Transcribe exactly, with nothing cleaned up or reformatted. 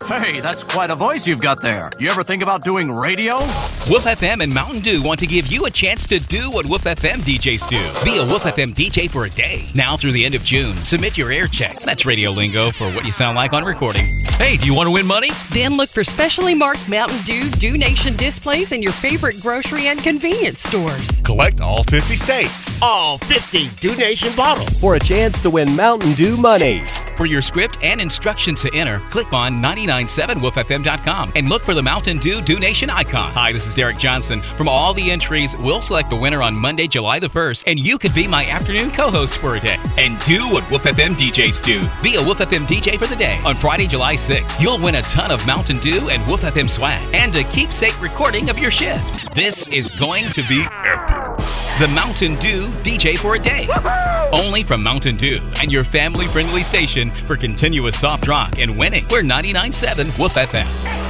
Hey, that's quite a voice you've got there. You ever think about doing radio? Whoop F M and Mountain Dew want to give you a chance to do what Whoop F M D Js do. Be a Whoop F M D J for a day. Now through the end of June, submit your air check. That's radio lingo for what you sound like on recording. Hey, do you want to win money? Then look for specially marked Mountain Dew Dew Nation displays in your favorite grocery and convenience stores. Collect all fifty states. All fifty Dew Nation bottles. For a chance to win Mountain Dew money. For your script and instructions to enter, click on nine nine seven whoop f m dot com and look for the Mountain Dew Dew Nation icon. Hi, this is Derek Johnson. From all the entries, we'll select the winner on Monday, July the first, and you could be my afternoon co-host for a day. And do what Whoop F M D Js do. Be a Whoop F M D J for the day. On Friday, July sixth, you'll win a ton of Mountain Dew and Whoop F M swag and a keepsake recording of your shift. This is going to be epic. The Mountain Dew D J for a day. Only from Mountain Dew and your family-friendly station for continuous soft rock and winning. We're ninety-nine point seven Whoop F M.